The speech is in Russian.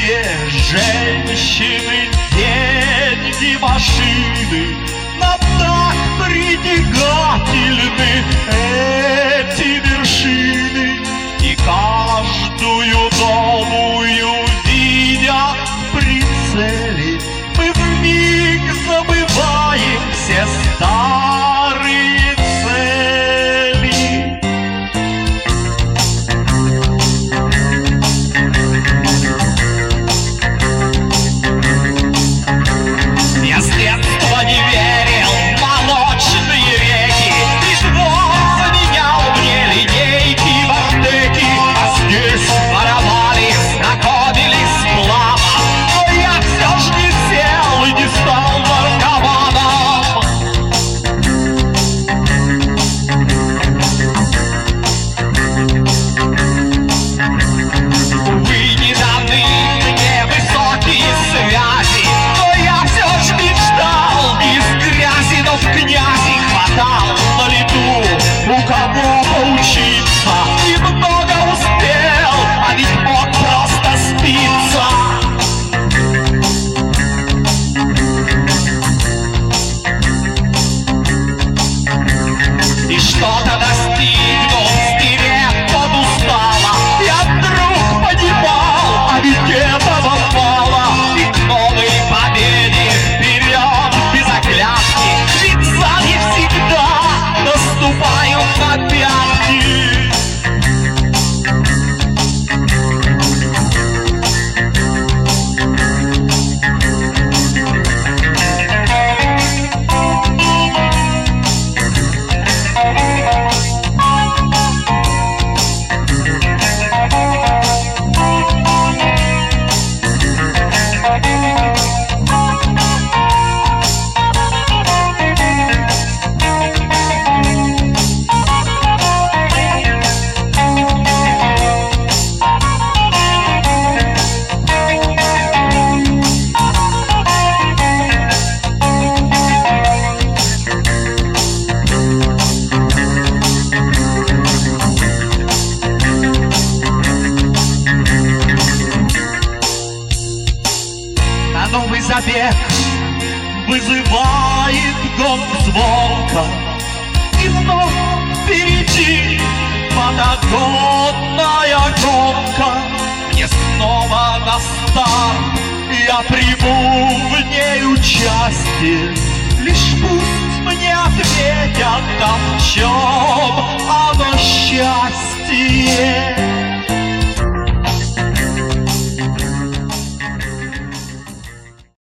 все женщины, деньги, машины нам так притягательны эти вершины. И каждую новую видя в прицеле, мы вмиг забываем все старые цели. Я с детства не верил в молочные реки, и двор заменял мне линейки в Артеке, а здесь воровали, знакомились сплава. Но я все ж не сел и не стал наркоманом. Увы, не даны мне высокие связи, но я все ж мечтал не из грязи, но в князи хватал на лету, у кого поучиться, и много успел, а ведь мог просто спиться. И что-то достигнув, стерев подустала, я вдруг понимал, а ведь этого мало. И к новой победе вперед без оглядки, ведь сзади всегда наступают на пятки. Новый забег вызывает гонг звонка, и вновь впереди монотонная гонка. Мне снова на старт, я приму в ней участие. Лишь пусть мне ответят, а в чем оно счастье.